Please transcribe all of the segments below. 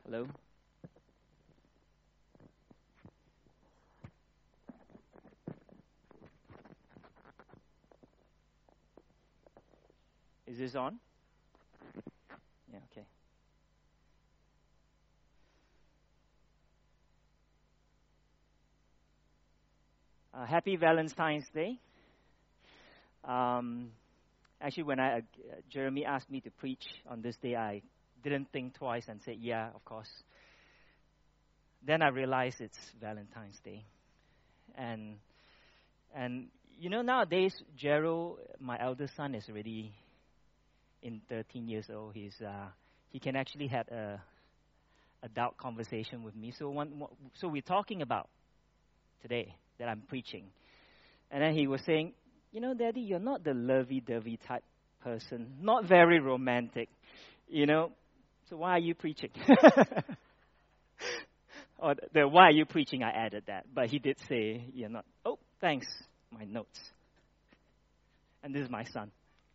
Hello? Is this on? Yeah, okay. Happy Valentine's Day. Um, Actually, when Jeremy asked me to preach on this day, I didn't think twice and said, yeah, of course. Then I realized it's Valentine's Day. And nowadays, Gerald, my eldest son, is already in 13 years old. He can actually have a adult conversation with me. So we're talking about today that I'm preaching. And then he was saying, Daddy, you're not the lovey-dovey type person, not very romantic, so why are you preaching? Or why are you preaching, I added that. But he did say, you're not. Oh, thanks, my notes. And this is my son.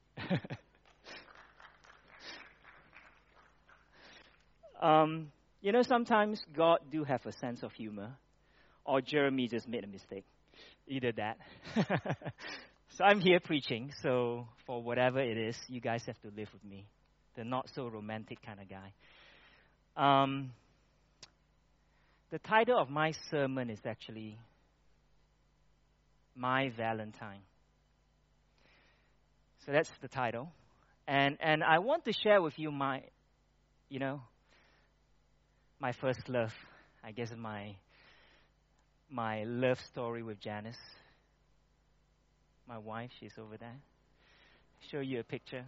Sometimes God do have a sense of humor, or Jeremy just made a mistake. Either that. So I'm here preaching, so for whatever it is, you guys have to live with me. The not so romantic kind of guy. The title of my sermon is actually My Valentine. So that's the title. And I want to share with you my first love. I guess my love story with Janice. My wife, she's over there. Show you a picture.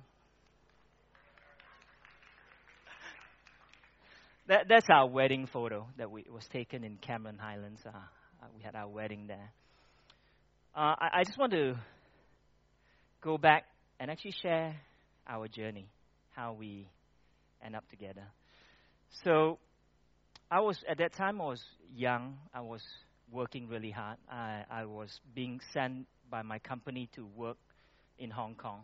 That's our wedding photo that was taken in Cameron Highlands. We had our wedding there. I just want to go back and actually share our journey, how we end up together. So at that time I was young. I was working really hard. I was being sent by my company to work in Hong Kong.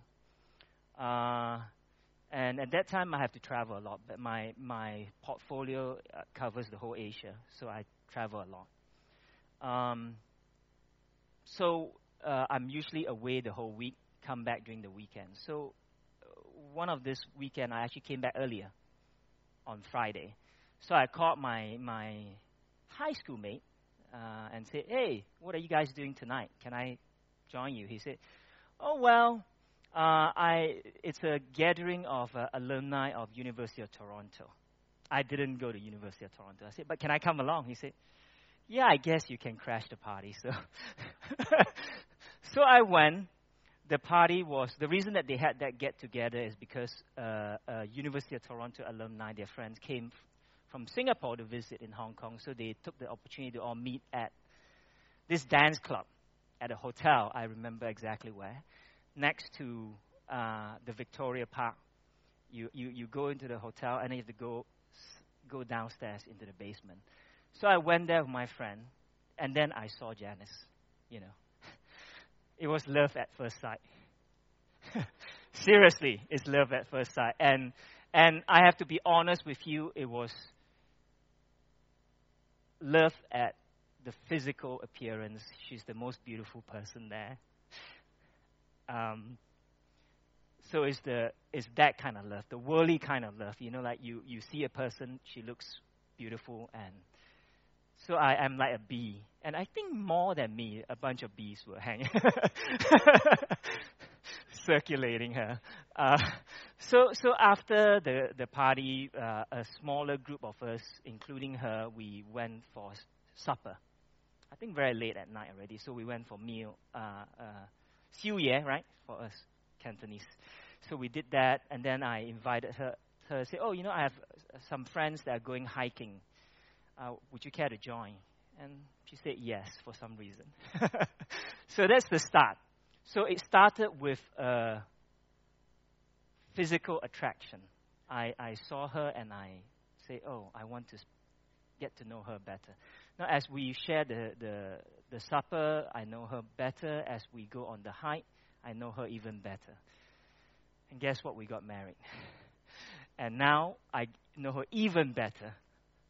And at that time, I have to travel a lot. But my portfolio covers the whole Asia, so I travel a lot. So I'm usually away the whole week, come back during the weekend. So one of this weekend, I actually came back earlier on Friday. So I called my high school mate and said, hey, what are you guys doing tonight? Can I join you? He said, oh, well, it's a gathering of alumni of University of Toronto. I didn't go to University of Toronto. I said, but can I come along? He said, yeah, I guess you can crash the party. So I went. The reason that they had that get-together is because University of Toronto alumni, their friends, came from Singapore to visit in Hong Kong. So they took the opportunity to all meet at this dance club at a hotel, I remember exactly where, next to the Victoria Park. You go into the hotel and then you have to go downstairs into the basement. So I went there with my friend, and then I saw Janice. It was love at first sight. Seriously, it's love at first sight. And I have to be honest with you, it was love at the physical appearance. She's the most beautiful person there. So it's that kind of love, the worldly kind of love. Like you see a person, she looks beautiful, and so I am like a bee. And I think more than me, a bunch of bees were hanging, circulating her. So after the party, a smaller group of us, including her, we went for supper. I think very late at night already, so we went for meal. 宵夜, right, for us Cantonese. So we did that, and then I invited her. Say, oh, I have some friends that are going hiking. Would you care to join? And she said yes for some reason. So that's the start. So it started with physical attraction. I saw her and I said, oh, I want to get to know her better. Now, as we share the supper, I know her better. As we go on the hike, I know her even better. And guess what? We got married. And now I know her even better.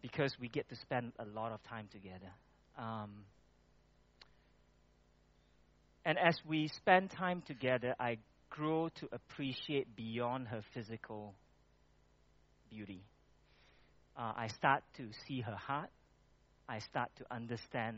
because we get to spend a lot of time together. And as we spend time together, I grow to appreciate beyond her physical beauty. I start to see her heart. I start to understand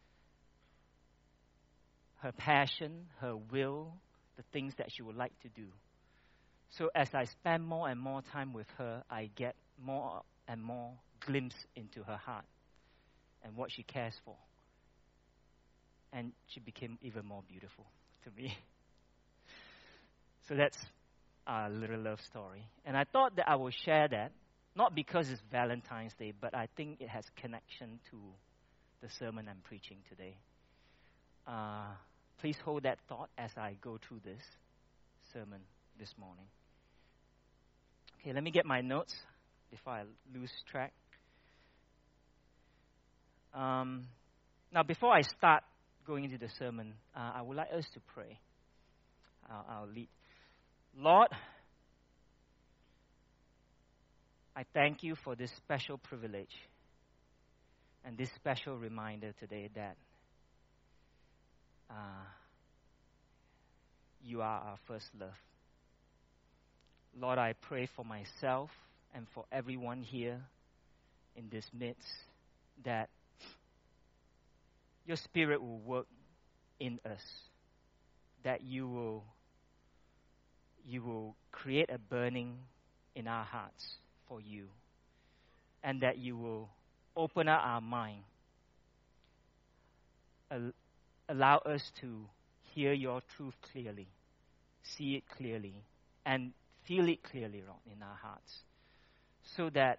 her passion, her will, the things that she would like to do. So as I spend more and more time with her, I get more and more glimpse into her heart and what she cares for. And she became even more beautiful to me. So that's our little love story. And I thought that I will share that, not because it's Valentine's Day, but I think it has connection to the sermon I'm preaching today. Please hold that thought as I go through this sermon this morning. Okay, let me get my notes before I lose track. Now, before I start going into the sermon, I would like us to pray. I'll lead. Lord, I thank you for this special privilege and this special reminder today that you are our first love. Lord, I pray for myself and for everyone here in this midst that your Spirit will work in us, that you will create a burning in our hearts for you, and that you will open up our mind, allow us to hear your truth clearly, see it clearly, and feel it clearly, Lord, in our hearts, so that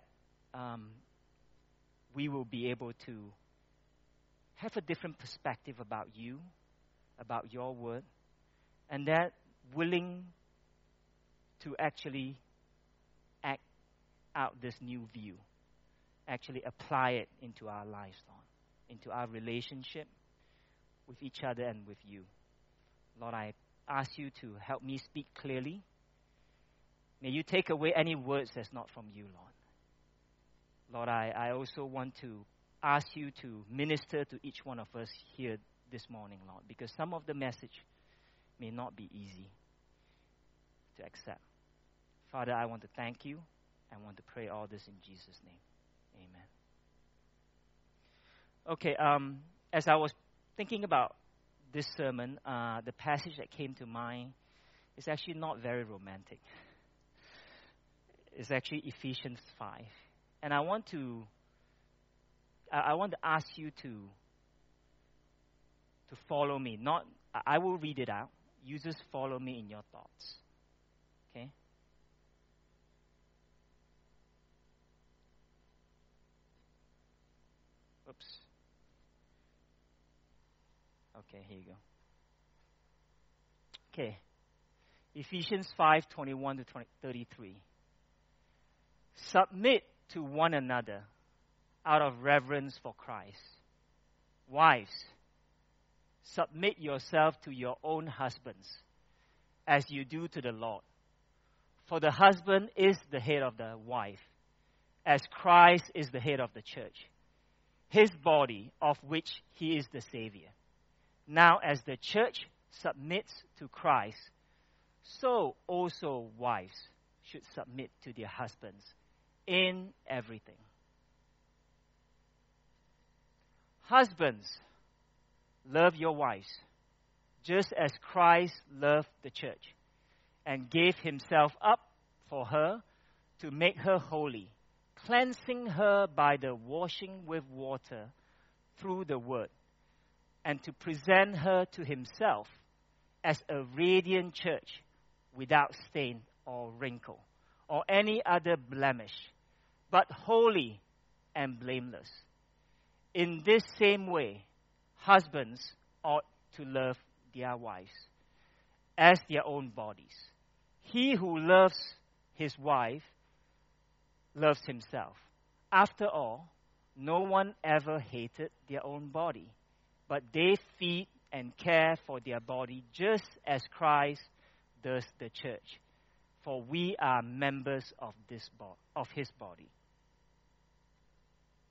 we will be able to have a different perspective about you, about your word, and that willing to actually act out this new view, actually apply it into our lives, Lord, into our relationship with each other and with you. Lord, I ask you to help me speak clearly. May you take away any words that's not from you, Lord. Lord, I also want to ask you to minister to each one of us here this morning, Lord, because some of the message may not be easy to accept. Father, I want to thank you. I want to pray all this in Jesus' name. Amen. Okay, as I was thinking about this sermon, the passage that came to mind is actually not very romantic. It's actually Ephesians 5. And I want to ask you to follow me. I will read it out. You just follow me in your thoughts. Okay? Oops. Okay, here you go. Okay. Ephesians 5:21 to 33. Submit to one another out of reverence for Christ. Wives, submit yourself to your own husbands as you do to the Lord. For the husband is the head of the wife, as Christ is the head of the church, his body, of which he is the Savior. Now, as the church submits to Christ, so also wives should submit to their husbands in everything. Husbands, love your wives, just as Christ loved the church and gave himself up for her to make her holy, cleansing her by the washing with water through the word, and to present her to himself as a radiant church without stain or wrinkle or any other blemish, but holy and blameless. In this same way, husbands ought to love their wives as their own bodies. He who loves his wife loves himself. After all, no one ever hated their own body, but they feed and care for their body just as Christ does the church. For we are members of his body.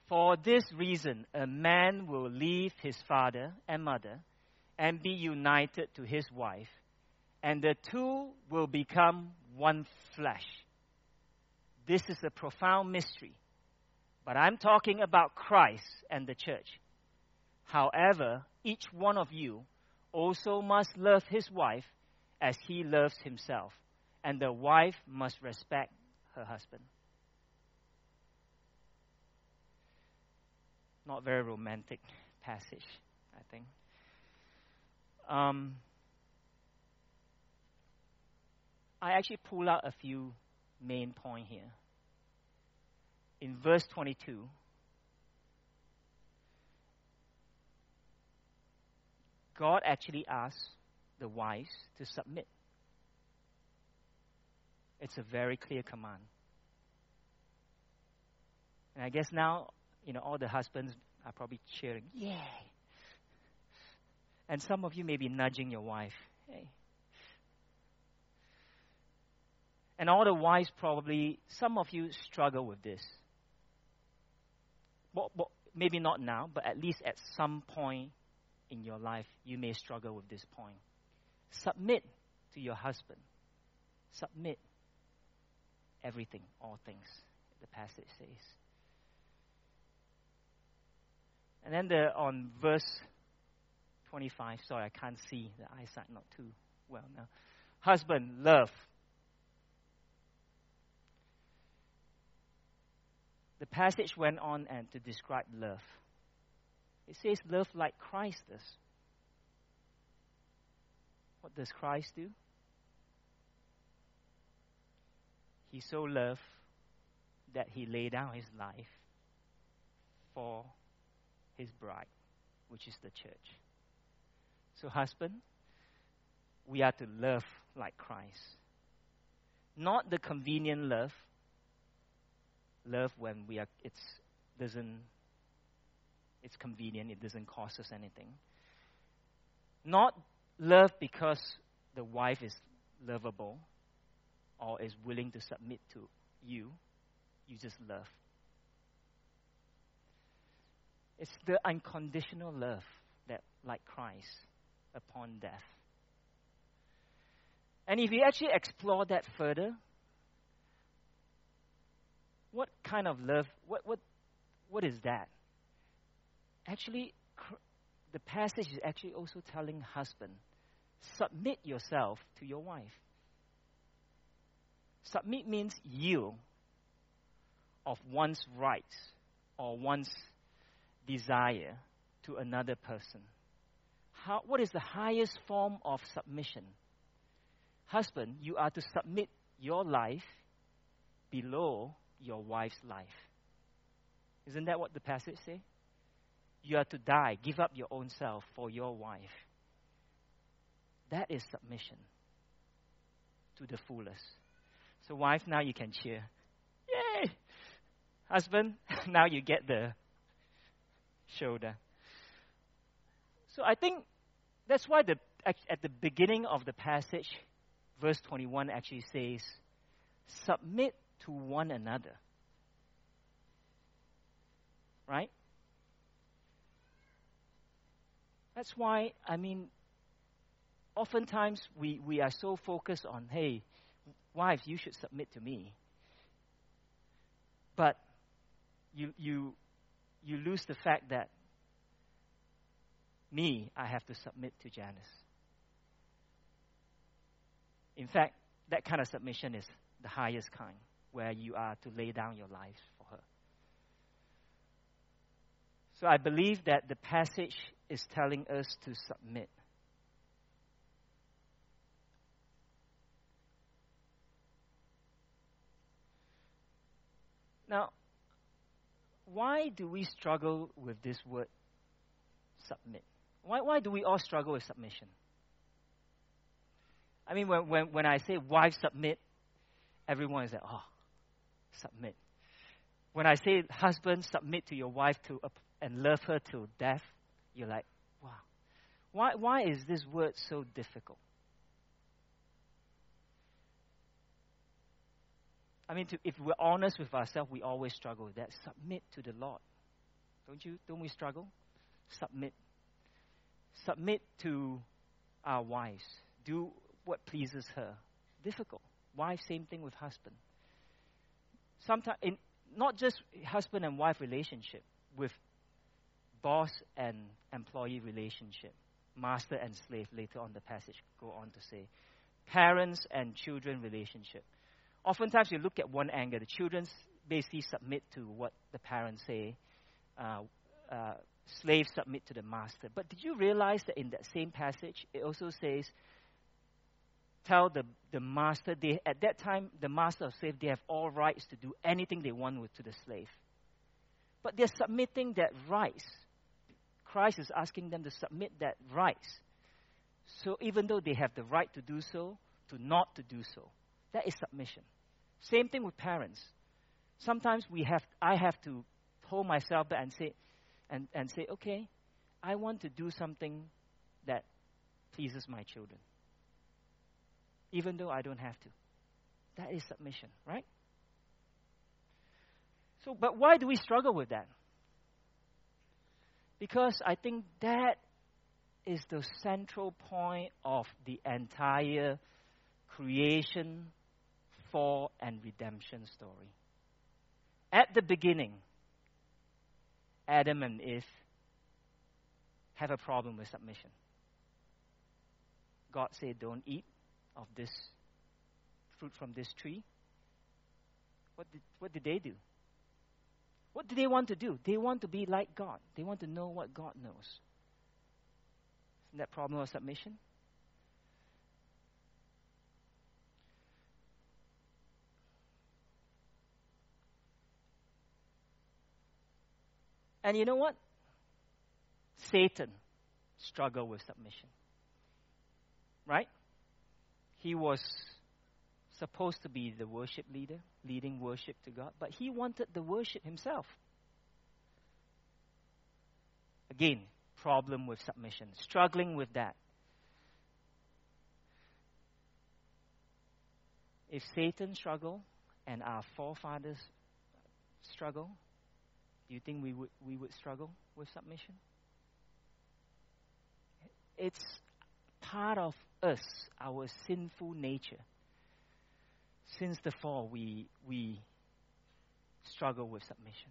For this reason, a man will leave his father and mother and be united to his wife, and the two will become one flesh. This is a profound mystery, but I'm talking about Christ and the church. However, each one of you also must love his wife as he loves himself, and the wife must respect her husband. Not very romantic passage, I think. I actually pull out a few main points here. In verse 22, God actually asks the wives to submit. It's a very clear command. And I guess now, all the husbands are probably cheering, yay! And some of you may be nudging your wife, hey. And all the wives probably, some of you struggle with this. Well, maybe not now, but at least at some point in your life, you may struggle with this point. Submit to your husband. Submit everything, all things, the passage says. And then on verse 25, sorry, I can't see, the eyesight not too well now. Husband, love. The passage went on and to describe love. It says love like Christ does. What does Christ do? He so loved that he laid down his life for his bride, which is the church. So husband, we are to love like Christ. Not the convenient love when it's convenient, it doesn't cost us anything. Not love because the wife is lovable or is willing to submit to you. You just love. It's the unconditional love that, like Christ, upon death. And if you actually explore that further, what kind of love, what is that? Actually, the passage is actually also telling husband, submit yourself to your wife. Submit means yield of one's rights or one's desire to another person. What is the highest form of submission? Husband, you are to submit your life below your wife's life. Isn't that what the passage says? You are to die, give up your own self for your wife. That is submission to the fullest. So wife, now you can cheer. Yay! Husband, now you get the shoulder. So I think that's why at the beginning of the passage, verse 21 actually says, submit to one another. Right? That's why, oftentimes we are so focused on, hey, wives, you should submit to me. But you lose the fact that I have to submit to Janice. In fact, that kind of submission is the highest kind, where you are to lay down your lives for her. So I believe that the passage is telling us to submit. Now, why do we struggle with this word submit? Why do we all struggle with submission? When I say wife submit, everyone is like, oh, submit. When I say husband submit to your wife and love her till death, you're like, wow. Why is this word so difficult? If we're honest with ourselves, we always struggle with that. Submit to the Lord. Don't we struggle? Submit. Submit to our wives. Do what pleases her. Difficult. Wife, same thing with husband. Sometimes, not just husband and wife relationship, with boss and employee relationship, master and slave, later on the passage go on to say, parents and children relationship. Oftentimes you look at one angle, the children basically submit to what the parents say, slaves submit to the master. But did you realize that in that same passage, it also says, tell the master, at that time, the master of slave, they have all rights to do anything they want to the slave. But they're submitting that rights. Christ is asking them to submit that rights. So even though they have the right to do so, to not to do so. That is submission. Same thing with parents. Sometimes I have to hold myself back and say, okay, I want to do something that pleases my children. Even though I don't have to. That is submission, right? So, but why do we struggle with that? Because I think that is the central point of the entire creation, fall, and redemption story. At the beginning, Adam and Eve have a problem with submission. God said, don't eat of this fruit from this tree. What did they do? What do they want to do? They want to be like God. They want to know what God knows. Isn't that problem of submission? And you know what? Satan struggled with submission. Right? He was supposed to be the worship leader, leading worship to God, but he wanted the worship himself. Again, problem with submission, struggling with that. If Satan struggled and our forefathers struggle, do you think we would struggle with submission? It's part of us, our sinful nature. Since the fall, we struggle with submission.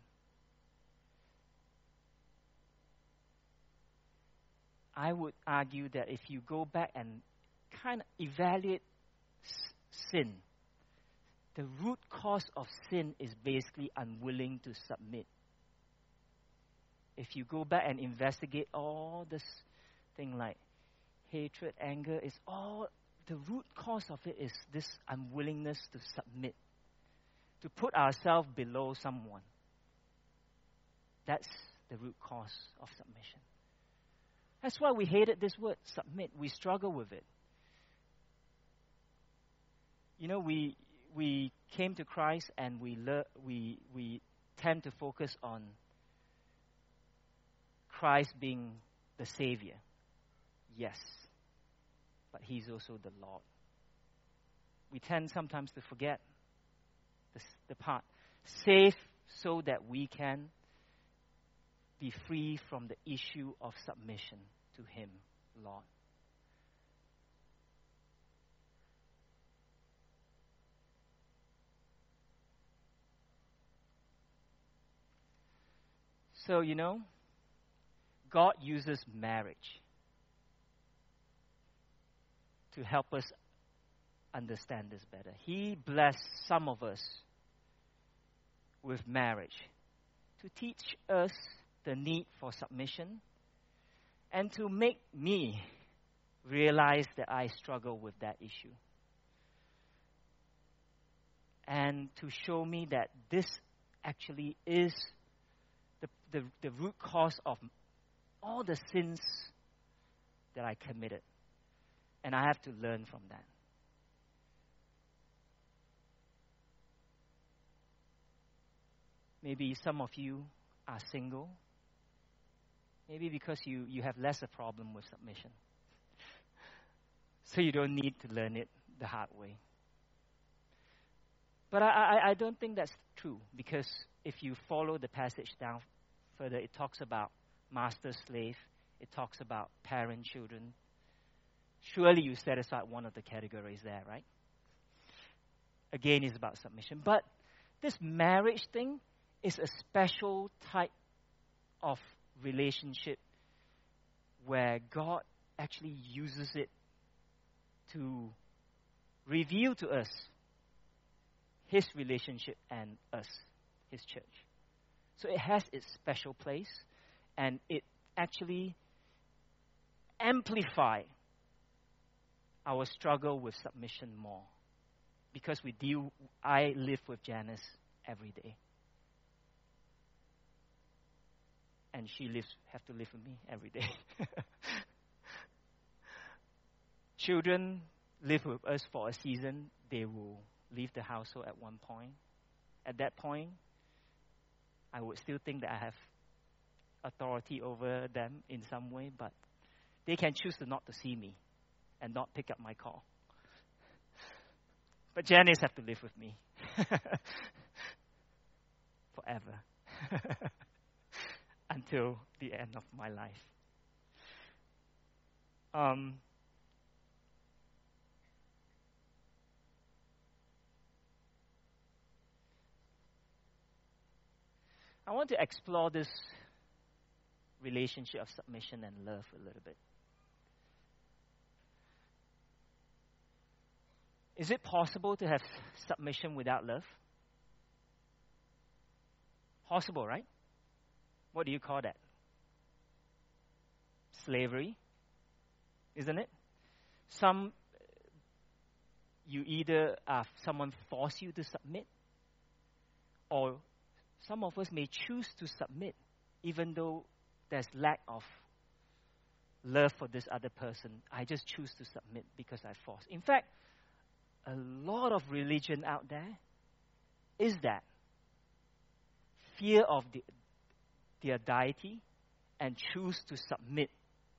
I would argue that if you go back and kind of evaluate sin, the root cause of sin is basically unwilling to submit. If you go back and investigate all this thing like hatred, anger, is all the root cause of it is this unwillingness to submit, to put ourselves below someone. That's the root cause of submission. That's why we hated this word, submit. We struggle with it. You know, we came to Christ and we tend to focus on Christ being the Savior. Yes. But He's also the Lord. We tend sometimes to forget the part. Save so that we can be free from the issue of submission to Him, Lord. So, you know, God uses marriage to help us understand this better. He blessed some of us with marriage to teach us the need for submission and to make me realize that I struggle with that issue. And to show me that this actually is the root cause of all the sins that I committed. And I have to learn from that. Maybe some of you are single. Maybe because you have less a problem with submission. So you don't need to learn it the hard way. But I don't think that's true, because if you follow the passage down further, it talks about master slave. It talks about parent children. Surely you set aside one of the categories there, right? Again, it's about submission. But this marriage thing is a special type of relationship where God actually uses it to reveal to us His relationship and us, His church. So it has its special place, and it actually amplifies our struggle with submission more, because I live with Janice every day, and she have to live with me every day. Children live with us for a season. They will leave the household at one point. At that point, I would still think that I have authority over them in some way, but they can choose not to see me and not pick up my call. But Janice have to live with me forever until the end of my life. I want to explore this relationship of submission and love a little bit. Is it possible to have submission without love? Possible, right? What do you call that? Slavery, isn't it? You either someone force you to submit, or some of us may choose to submit even though there's lack of love for this other person. I just choose to submit because I force. In fact, a lot of religion out there is that fear of their deity and choose to submit.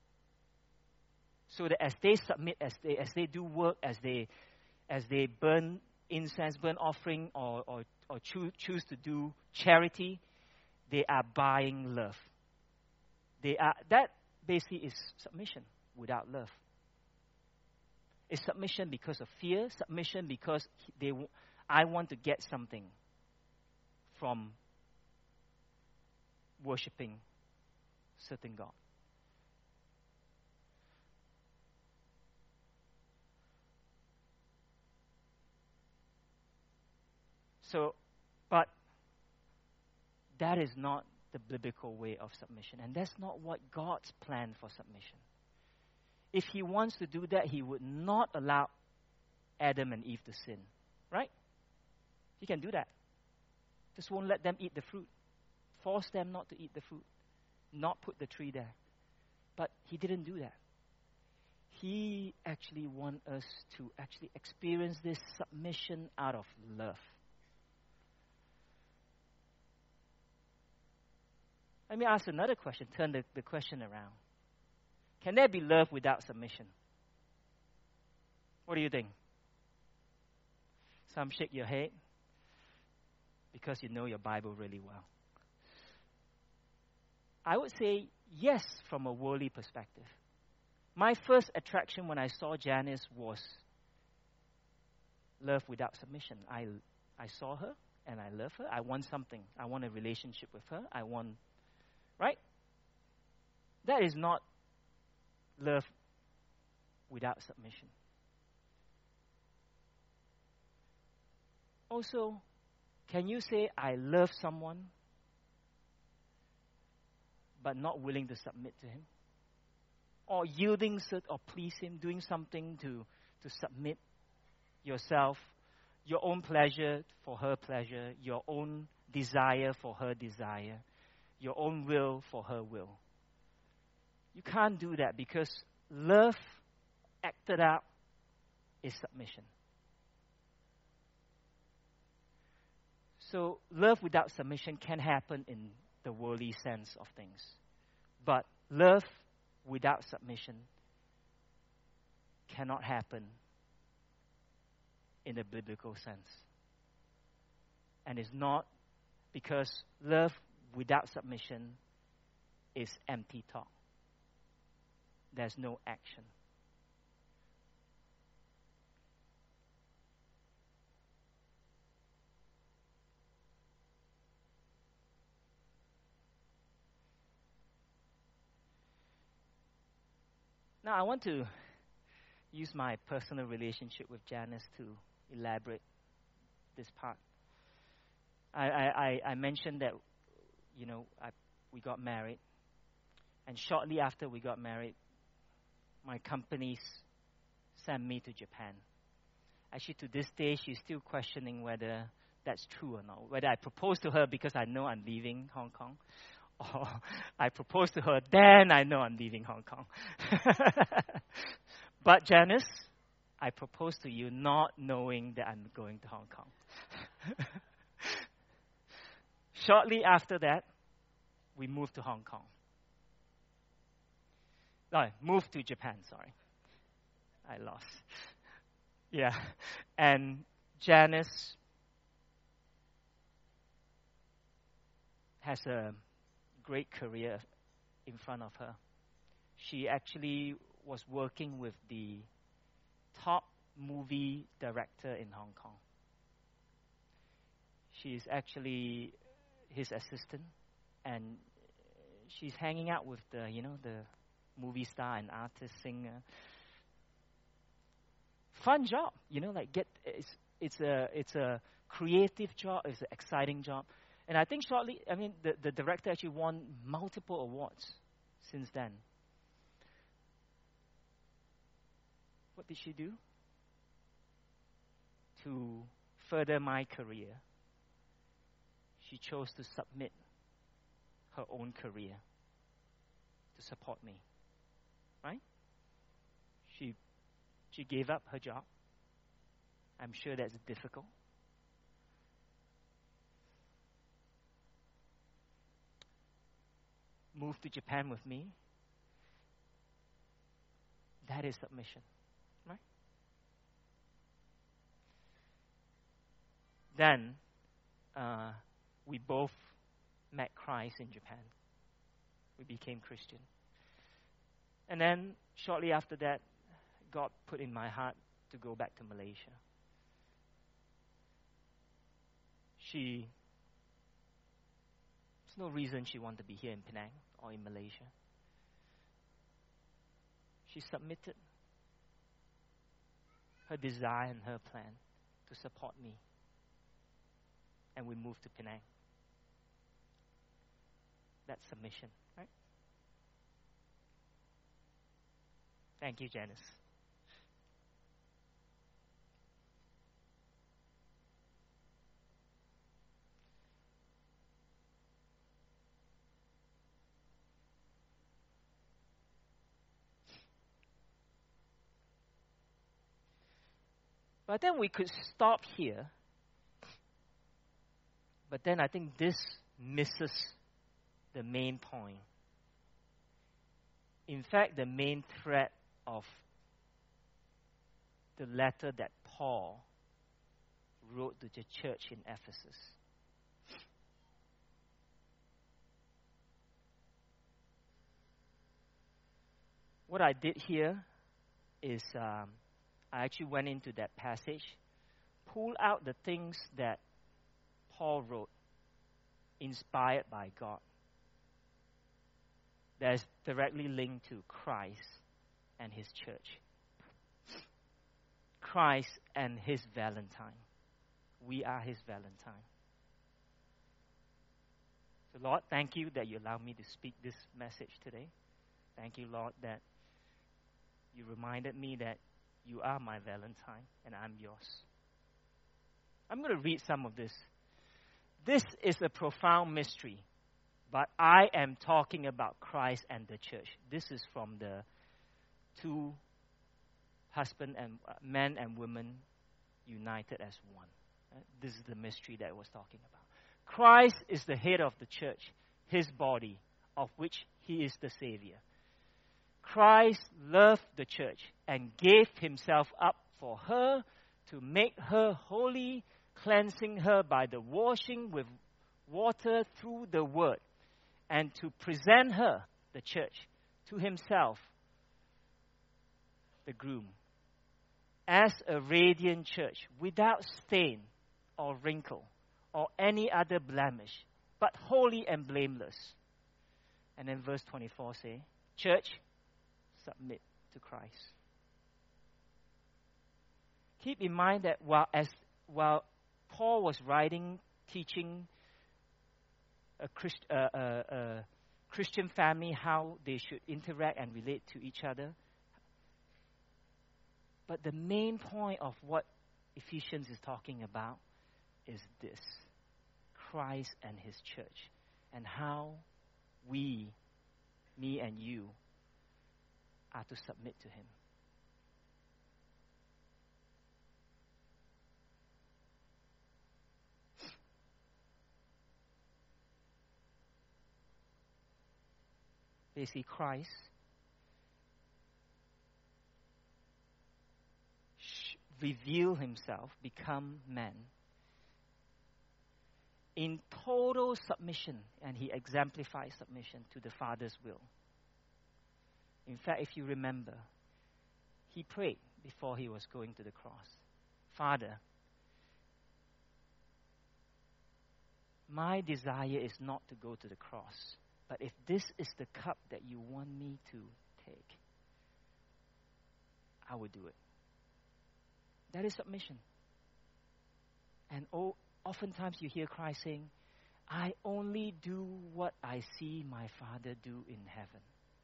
So that as they submit, as they do work, as they burn incense, burn offering, or choose to do charity, they are buying love. That basically is submission without love. It's submission because of fear, submission because I want to get something from worshiping certain God. So, but that is not the biblical way of submission, and that's not what God's plan for submission. If He wants to do that, He would not allow Adam and Eve to sin, right? He can do that. Just won't let them eat the fruit. Force them not to eat the fruit. Not put the tree there. But He didn't do that. He actually wants us to actually experience this submission out of love. Let me ask another question. Turn the question around. Can there be love without submission? What do you think? Some shake your head because you know your Bible really well. I would say yes, from a worldly perspective. My first attraction when I saw Janice was love without submission. I saw her and I love her. I want something. I want a relationship with her. Right? That is not love without submission. Also, can you say, I love someone, but not willing to submit to him? Or yielding or please him, doing something to submit yourself, your own pleasure for her pleasure, your own desire for her desire, your own will for her will. You can't do that because love acted out is submission. So love without submission can happen in the worldly sense of things. But love without submission cannot happen in a biblical sense. And it's not because love without submission is empty talk. There's no action. Now, I want to use my personal relationship with Janice to elaborate this part. I mentioned that, we got married. And shortly after we got married, my companies sent me to Japan. Actually, to this day, she's still questioning whether that's true or not. Whether I proposed to her because I know I'm leaving Hong Kong, or I proposed to her, then I know I'm leaving Hong Kong. But Janice, I proposed to you not knowing that I'm going to Hong Kong. Shortly after that, we moved to Hong Kong. No, moved to Japan, sorry. I lost. Yeah. And Janice has a great career in front of her. She actually was working with the top movie director in Hong Kong. She's actually his assistant, and she's hanging out with the movie star and artist, singer. Fun job, it's a creative job, it's an exciting job. And I think shortly, the director actually won multiple awards since then. What did she do? To further my career, she chose to submit her own career to support me. Right? She gave up her job. I'm sure that's difficult. Moved to Japan with me. That is submission. Right? Then we both met Christ in Japan. We became Christian. And then shortly after that, God put in my heart to go back to Malaysia. There's no reason she wanted to be here in Penang or in Malaysia. She submitted her desire and her plan to support me. And we moved to Penang. That's submission, right? Thank you, Janice. But then we could stop here. But then I think this misses the main point. In fact, the main thread of the letter that Paul wrote to the church in Ephesus. What I did here is I actually went into that passage, pulled out the things that Paul wrote, inspired by God, that is directly linked to Christ and His church. Christ and His Valentine. We are His Valentine. So Lord, thank you that you allowed me to speak this message today. Thank you, Lord, that you reminded me that you are my Valentine and I'm yours. I'm going to read some of this. This is a profound mystery, but I am talking about Christ and the church. This is from the two husband and men and women united as one. This is the mystery that I was talking about. Christ is the head of the church, His body, of which He is the Savior. Christ loved the church and gave Himself up for her to make her holy, cleansing her by the washing with water through the word, and to present her, the church, to himself, the groom, as a radiant church, without stain or wrinkle or any other blemish, but holy and blameless. And then verse 24 say, church, submit to Christ. Keep in mind that while Paul was writing, teaching a Christian family how they should interact and relate to each other, but the main point of what Ephesians is talking about is this: Christ and his church, and how we, me and you, are to submit to him. Basically, Christ reveal himself, become man, in total submission, and he exemplifies submission to the Father's will. In fact, if you remember, he prayed before he was going to the cross. Father, my desire is not to go to the cross, but if this is the cup that you want me to take, I will do it. That is submission. And oftentimes you hear Christ saying, I only do what I see my Father do in heaven.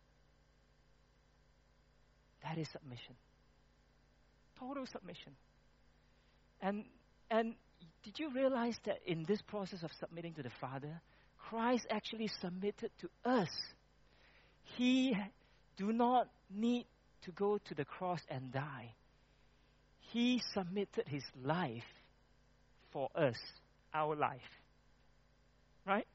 That is submission. Total submission. And did you realize that in this process of submitting to the Father, Christ actually submitted to us? He do not need to go to the cross and die. He submitted his life for us, our life. Right?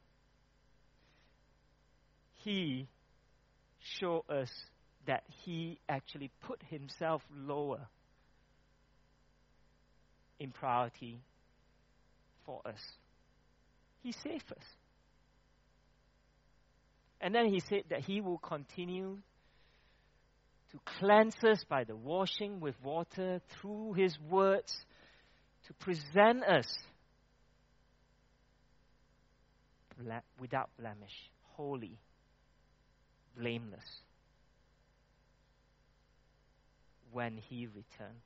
He showed us that he actually put himself lower in priority for us. He saved us. And then he said that he will continue to cleanse us by the washing with water through his words, to present us without blemish, holy, blameless, when he returns.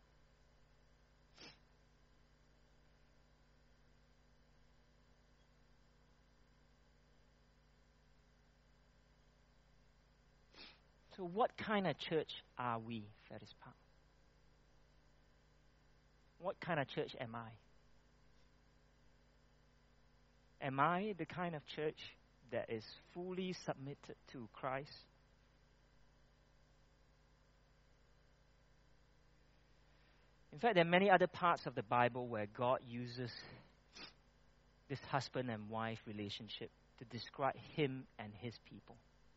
So what kind of church are we, Fettes Park? What kind of church am I? Am I the kind of church that is fully submitted to Christ? In fact, there are many other parts of the Bible where God uses this husband and wife relationship to describe him and his people.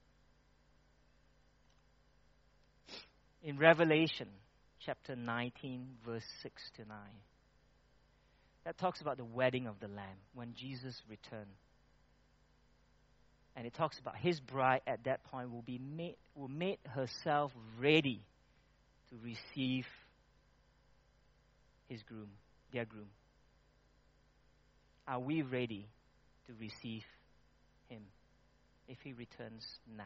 In Revelation chapter 19, verse 6 to 9, that talks about the wedding of the Lamb when Jesus returned. And it talks about his bride at that point will make herself ready to receive his groom, their groom. Are we ready to receive him if he returns now?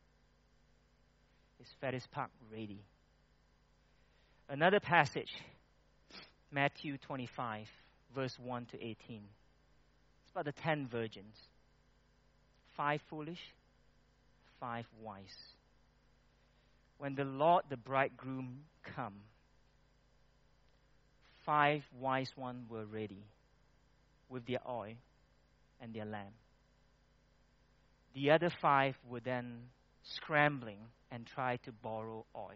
Is Fettes Park ready? Another passage, Matthew 25, verse 1 to 18. It's about the 10 virgins. 5 foolish, 5 wise. When the Lord, the bridegroom, come, 5 wise ones were ready with their oil and their lamp. The other 5 were then scrambling and tried to borrow oil.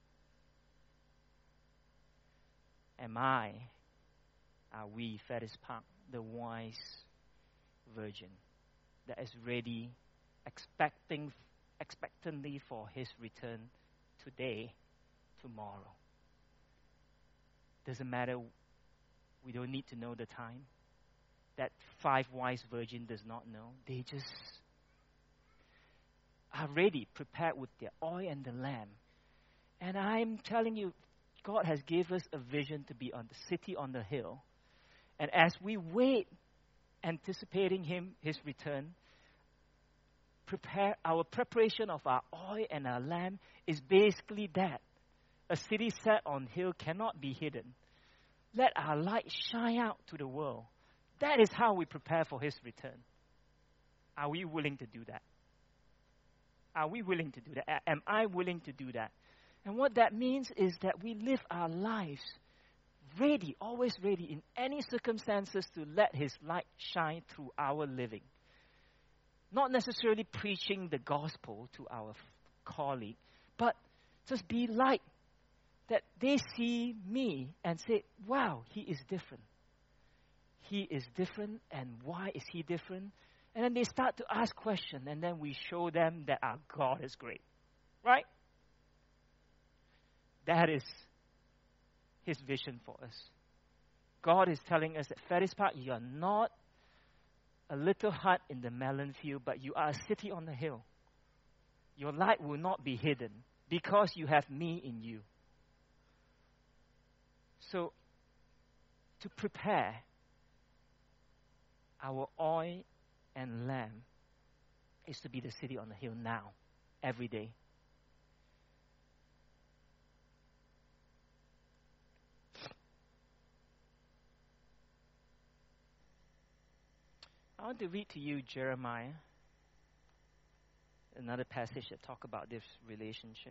Are we, Fettes Park, the wise virgin that is ready, expectantly for his return today, tomorrow? Doesn't matter, we don't need to know the time. That 5 wise virgin does not know. are ready, prepared with their oil and the lamb. And I'm telling you, God has given us a vision to be on the city on the hill. And as we wait, anticipating his return, our preparation of our oil and our lamb is basically that. A city set on hill cannot be hidden. Let our light shine out to the world. That is how we prepare for his return. Are we willing to do that? Are we willing to do that? Am I willing to do that? And what that means is that we live our lives ready, always ready in any circumstances to let his light shine through our living. Not necessarily preaching the gospel to our colleague, but just be light. That they see me and say, wow, he is different. He is different, and why is he different? And then they start to ask questions, and then we show them that our God is great. Right? That is his vision for us. God is telling us that Ferris Park, you are not a little hut in the melon field, but you are a city on the hill. Your light will not be hidden because you have me in you. So, to prepare our oil and lamb is to be the city on the hill now, every day. I want to read to you Jeremiah, another passage that talk about this relationship.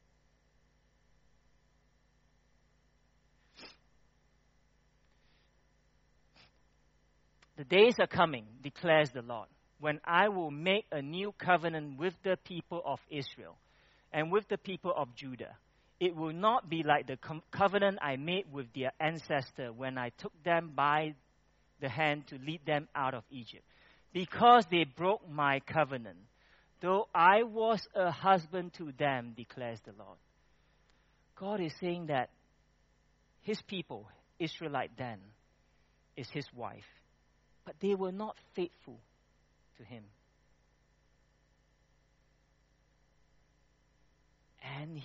The days are coming, declares the Lord, when I will make a new covenant with the people of Israel and with the people of Judah. It will not be like the covenant I made with their ancestor when I took them by the hand to lead them out of Egypt, because they broke my covenant, though I was a husband to them, declares the Lord. God is saying that his people, Israelite then, is his wife. But they were not faithful to him. And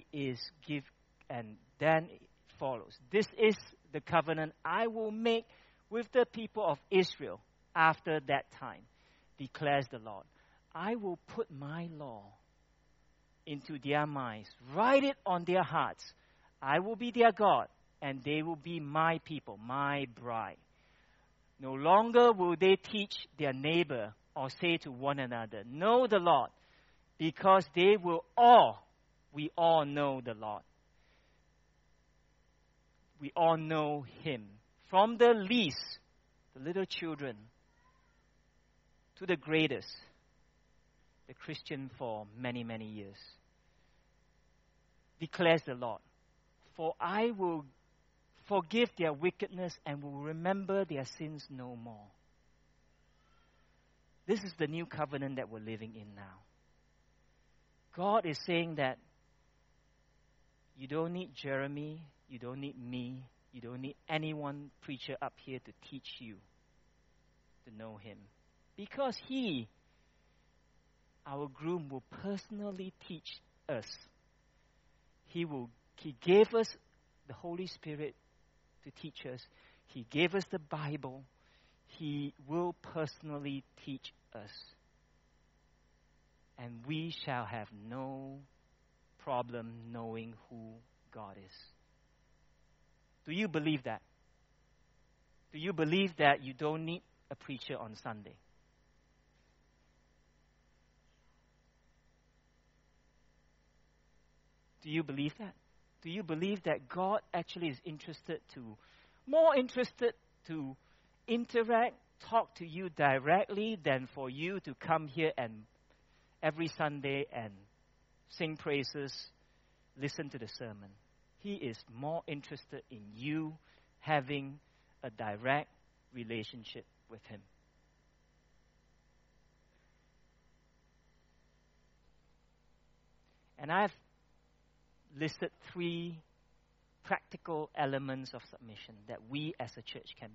then it follows. This is the covenant I will make with the people of Israel after that time, declares the Lord. I will put my law into their minds, write it on their hearts. I will be their God, and they will be my people, my bride. No longer will they teach their neighbor or say to one another, know the Lord, because we all know the Lord. We all know him. From the least, the little children, to the greatest, the Christian for many, many years. Declares the Lord, for I will forgive their wickedness and will remember their sins no more. This is the new covenant that we're living in now. God is saying that you don't need Jeremy, you don't need me, you don't need anyone preacher up here to teach you to know him. Because he, our groom, will personally teach us. He gave us the Holy Spirit to teach us. He gave us the Bible. He will personally teach us. And we shall have no problem knowing who God is. Do you believe that? Do you believe that you don't need a preacher on Sunday? Do you believe that? Do you believe that God actually is more interested to interact, talk to you directly than for you to come here and every Sunday and sing praises, listen to the sermon? He is more interested in you having a direct relationship with him. And I've listed 3 practical elements of submission that we as a church can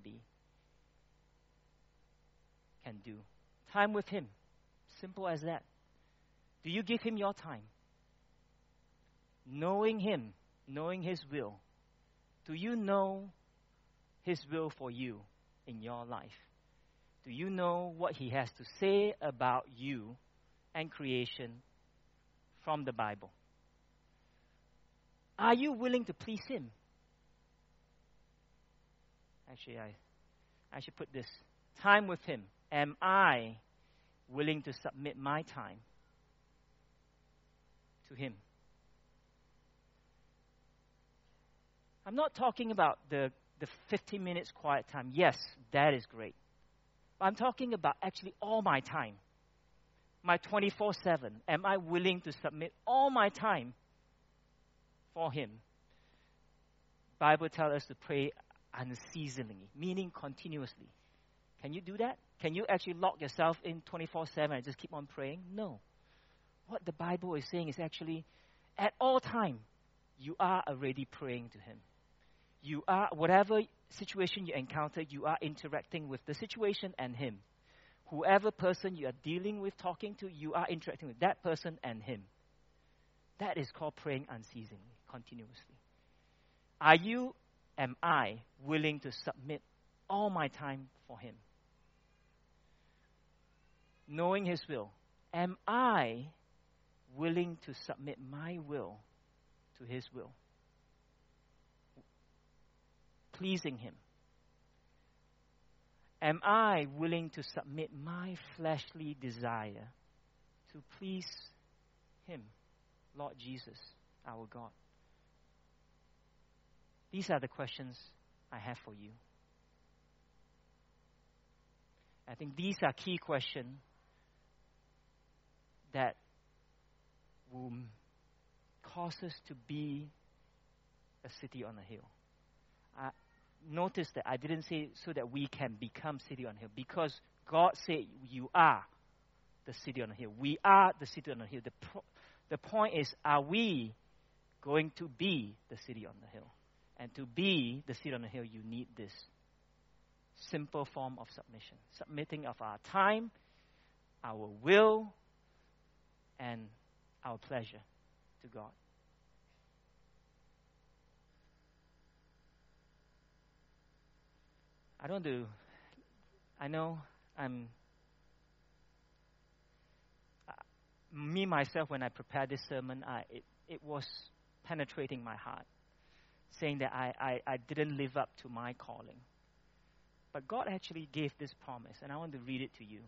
do. Time with him. Simple as that. Do you give Him your time? Knowing Him, knowing His will. Do you know His will for you in your life? Do you know what He has to say about you and creation from the Bible? Are you willing to please Him? Actually, I should put this. Time with Him. Am I willing to submit my time to Him? I'm not talking about the 15 minutes quiet time. Yes, that is great. But I'm talking about actually all my time. My 24/7. Am I willing to submit all my time for Him? Bible tells us to pray unceasingly, meaning continuously. Can you do that? Can you actually lock yourself in 24/7 and just keep on praying? No. What the Bible is saying is actually, at all time, you are already praying to Him. You are, whatever situation you encounter, you are interacting with the situation and Him. Whoever person you are dealing with, talking to, you are interacting with that person and Him. That is called praying unceasingly, continuously. Am I willing to submit all my time for Him? Knowing His will. Am I willing to submit my will to His will? Pleasing Him. Am I willing to submit my fleshly desire to please Him, Lord Jesus, our God? These are the questions I have for you. I think these are key questions that will cause us to be a city on a hill. Notice that I didn't say so that we can become city on a hill, because God said you are the city on a hill. We are the city on a hill. The point is, are we going to be the city on the hill? And to be the city on the hill, you need this simple form of submission. Submitting of our time, our will, and our pleasure to God. I know me myself, when I prepared this sermon, it was penetrating my heart, saying that I didn't live up to my calling. But God actually gave this promise, and I want to read it to you.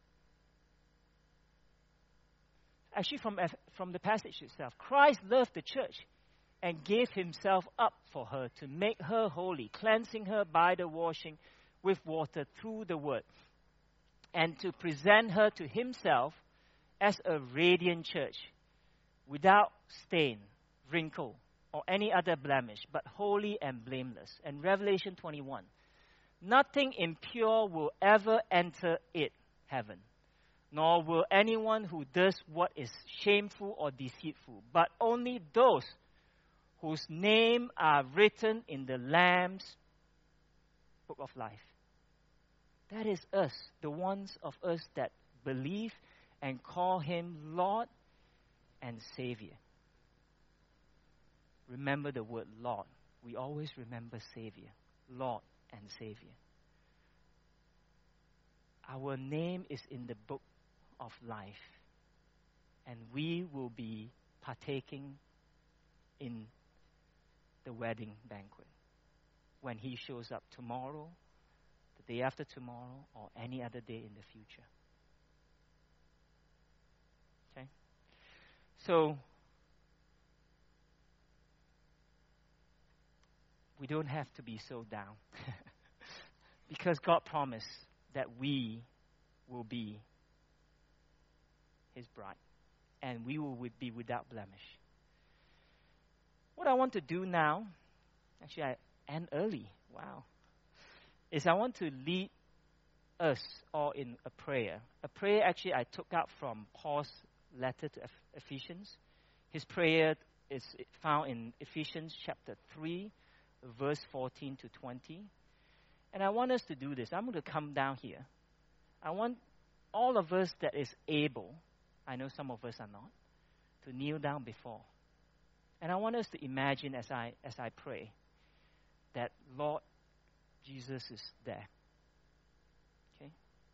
Actually, from the passage itself, Christ loved the church and gave Himself up for her to make her holy, cleansing her by the washing with water through the word, and to present her to Himself as a radiant church, without stain, wrinkle, or any other blemish, but holy and blameless. And Revelation 21, nothing impure will ever enter it, heaven, nor will anyone who does what is shameful or deceitful, but only those whose names are written in the Lamb's book of life. That is us, the ones of us that believe and call Him Lord and Savior. Remember the word Lord. We always remember Savior, Lord and Savior. Our name is in the book of life, and we will be partaking in the wedding banquet when He shows up tomorrow, the day after tomorrow, or any other day in the future. Okay? So, we don't have to be so down because God promised that we will be His bride and we will be without blemish. What I want to do now, actually I end early, wow, is I want to lead us all in a prayer. A prayer actually I took out from Paul's letter to Ephesians. His prayer is found in Ephesians chapter 3, verse 14 to 20. And I want us to do this. I'm going to come down here. I want all of us that is able, I know some of us are not, to kneel down before. And I want us to imagine as I pray that Lord Jesus is there. Okay?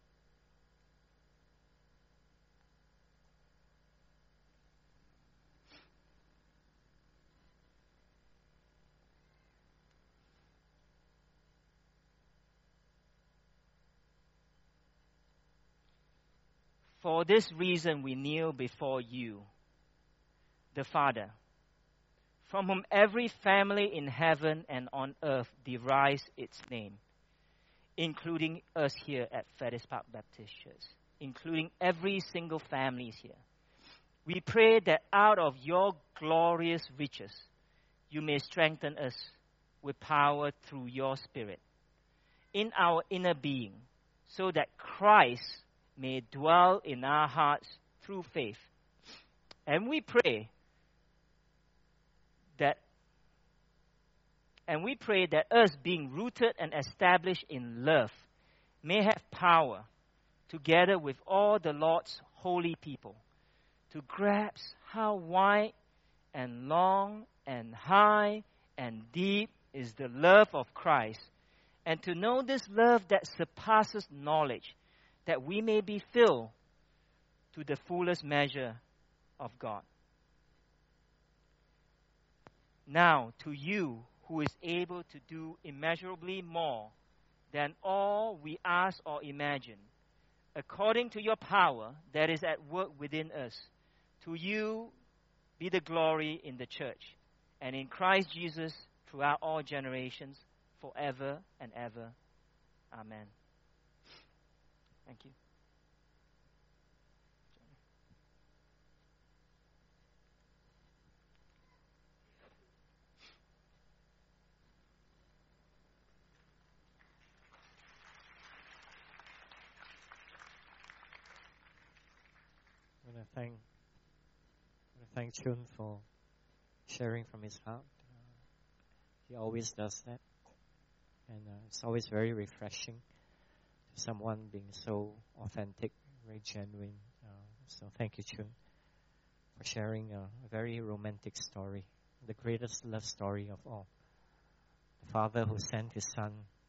For this reason we kneel before you, the Father, from whom every family in heaven and on earth derives its name, including us here at Fettes Park Baptist Church, including every single family here. We pray that out of your glorious riches, you may strengthen us with power through your Spirit in our inner being, so that Christ may dwell in our hearts through faith. And we pray that us being rooted and established in love may have power, together with all the Lord's holy people, to grasp how wide and long and high and deep is the love of Christ, and to know this love that surpasses knowledge, that we may be filled to the fullest measure of God. Now, to you who is able to do immeasurably more than all we ask or imagine, according to your power that is at work within us, to you be the glory in the church and in Christ Jesus throughout all generations, forever and ever. Amen. Thank you. I want to thank Chun for sharing from his heart. He always does that, and it's always very refreshing to someone being so authentic, very genuine. So thank you, Chun, for sharing a very romantic story, the greatest love story of all. The Father who sent His Son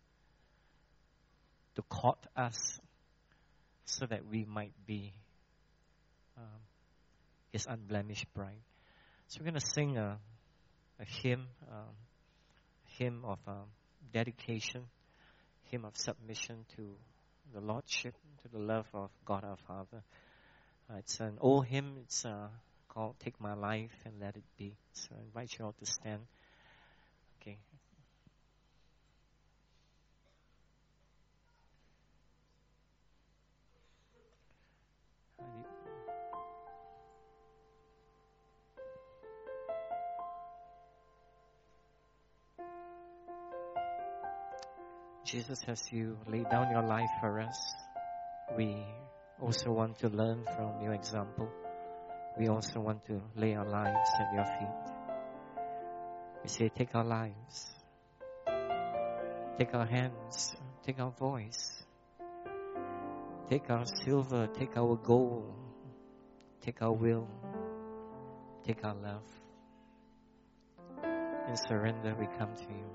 to court us so that we might be His unblemished bride. So we're going to sing a hymn of dedication, hymn of submission to the Lordship, to the love of God our Father. It's an old hymn. It's called Take My Life and Let It Be. So I invite you all to stand. Okay. Jesus, as you lay down your life for us, we also want to learn from your example. We also want to lay our lives at your feet. We say, take our lives, take our hands, take our voice, take our silver, take our gold, take our will, take our love. In surrender, we come to you.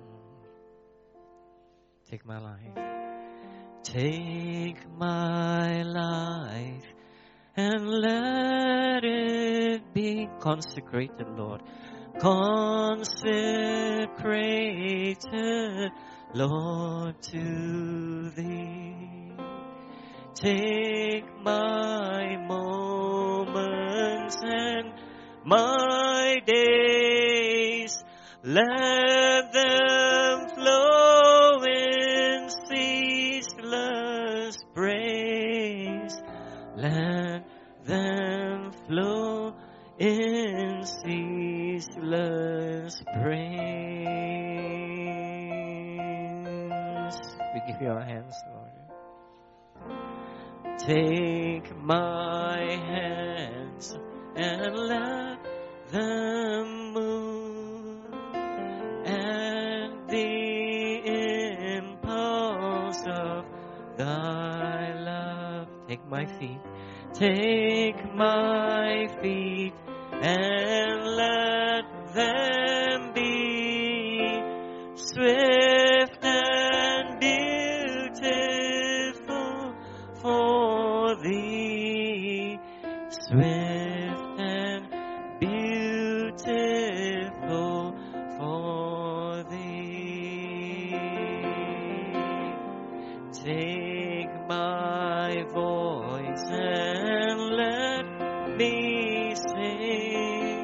Take my life. Take my life and let it be consecrated, Lord. Consecrated, Lord, to Thee. Take my moments and my days. Let them flow in ceaseless praise. Let them flow in ceaseless praise. We give you our hands, Lord. Take my hands and let them move, and the impulse of Thy love. Take my feet, Take my feet and let them be swift and beautiful for thee. Swift and beautiful for thee. Take my voice and let me sing,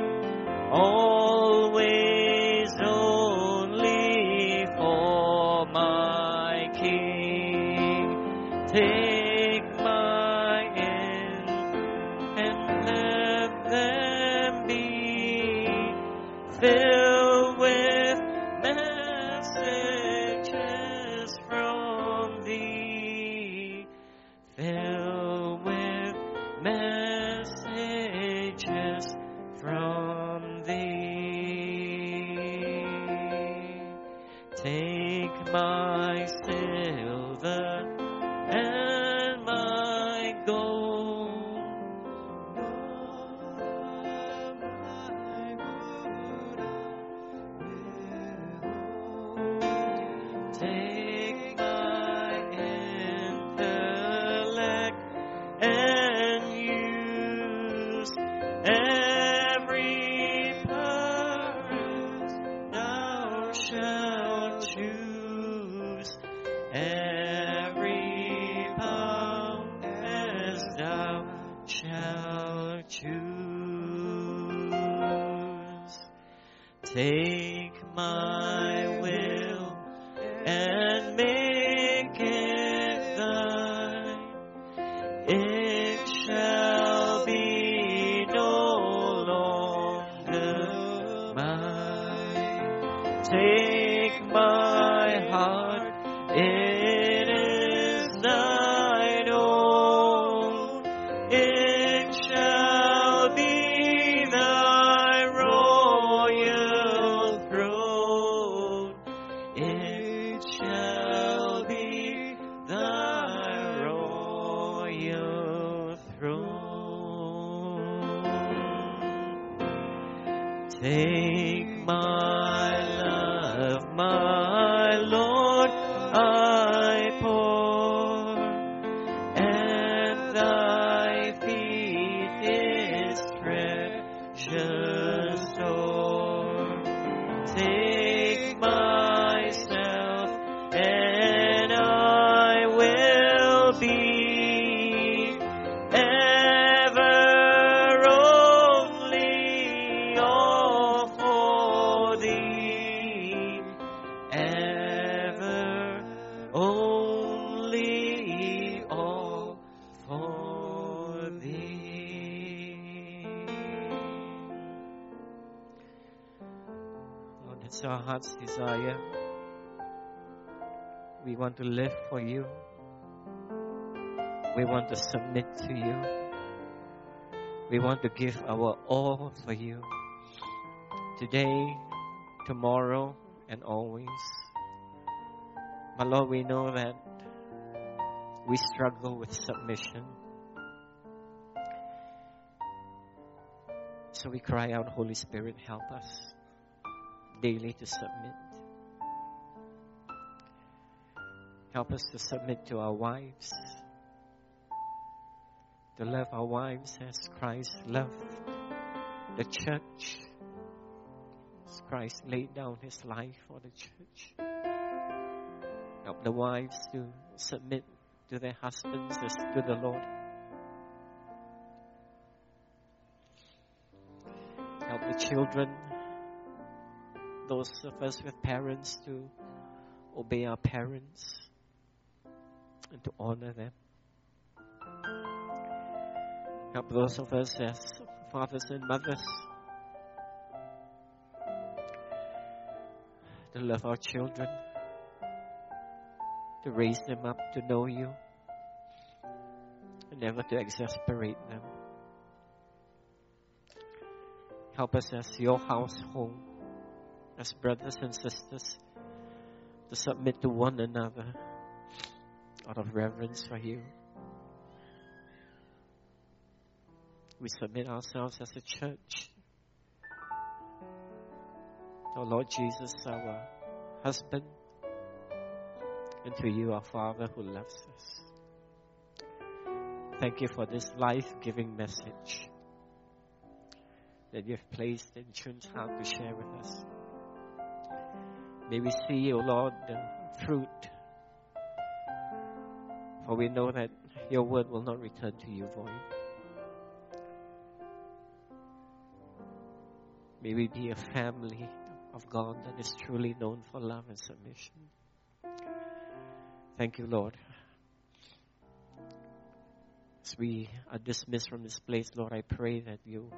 always only for my King. Take my end and let them be filled with messages from thee. Filled with messages from thee. Take my silver and my gold, take my intellect and use every purpose thou shalt choose, every purpose thou shalt choose. Take my will and make it thine. It shall be no longer mine. Take my heart, it is thine own. It shall be thy royal throne. It shall be thy royal throne. Take my love, my Lord, I pour at thy feet is precious store. Take myself and I will be ever only all for thee. Ever only all for thee. Lord, it's our heart's desire. We want to live for you. We want to submit to you. We want to give our all for you. Today, tomorrow, and always. My Lord, we know that we struggle with submission. So we cry out, Holy Spirit, help us daily to submit. Help us to submit to our wives, to love our wives as Christ loved the church, as Christ laid down his life for the church. Help the wives to submit to their husbands as to the Lord. Help the children, those of us with parents, to obey our parents and to honor them. Help those of us as fathers and mothers to love our children, to raise them up to know you, and never to exasperate them. Help us as your household, as brothers and sisters, to submit to one another out of reverence for you. We submit ourselves as a church. Oh Lord Jesus, our husband, and to you, our Father who loves us. Thank you for this life-giving message that you've placed in Chun's heart to share with us. May we see, O Lord, the fruit. For we know that your word will not return to you void. May we be a family of God that is truly known for love and submission. Thank you, Lord. As we are dismissed from this place, Lord, I pray that you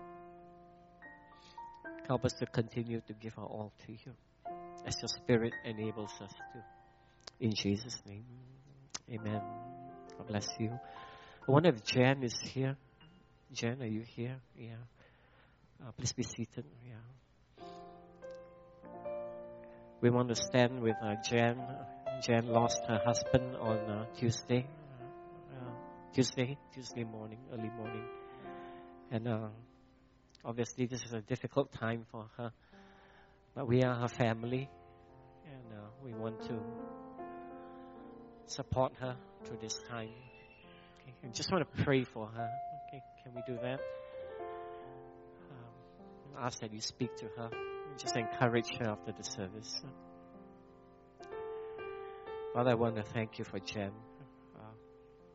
help us to continue to give our all to you as your Spirit enables us to. In Jesus' name, amen. God bless you. I wonder if Jan is here. Jan, are you here? Yeah. Please be seated. Yeah. We want to stand with Jan. Jan lost her husband on Tuesday morning, early morning. And obviously this is a difficult time for her. But we are her family. And we want to support her through this time. Okay. I just want to pray for her. Okay, can we do that? Ask that you speak to her. Just encourage her after the service. Father, I want to thank you for Jen.